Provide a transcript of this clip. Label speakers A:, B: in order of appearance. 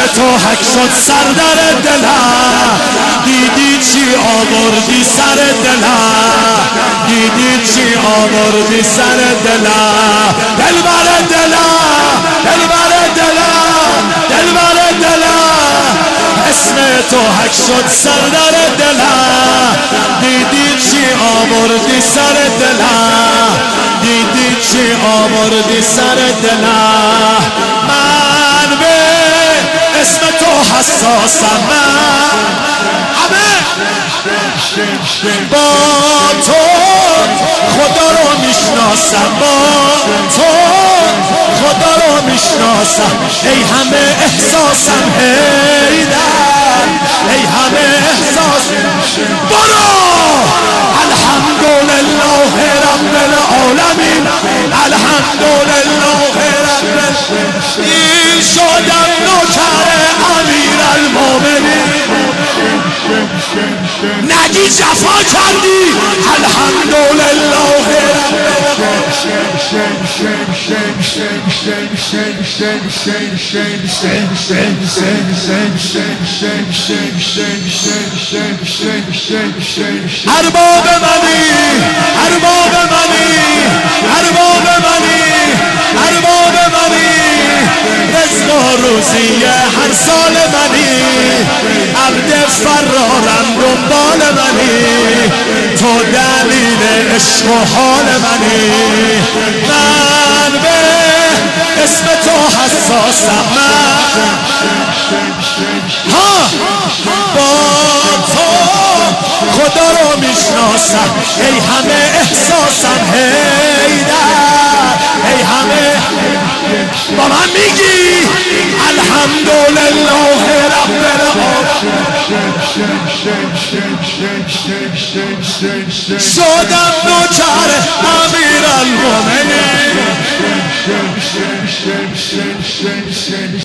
A: تو حک شد سر در دلم دیدی چی آوردی سر دلم دیدی چی آوردی سر دلم دلبر دلم دلبر دلم دلبر دلم اسم تو حک شد سر در دلم دیدی چی آوردی سر دلم دیدی چی آوردی سر دلم من به اسم تو حساسم من با تو خدا رو میشناسم با تو خدا رو میشناسم ای همه احساسم هیدر ای همه احساس برو الحمدلله رب العالمین الحمدلله رب این شدم نوکر امیر المومنین نگی جفا کردی الحمدلله ارباب منی ارباب منی ارباب منی ارباب منی رزق و روزی هر سال منی عبد فرارم دنبال منی تو دلیل عشق و حال منی من به اسم تو حساسم من با تو خدا رو میشناسم ای همه احساسم هیدر ای همه با من میگی الحمدلله رب العالمین شدم نوکر امیر المومنین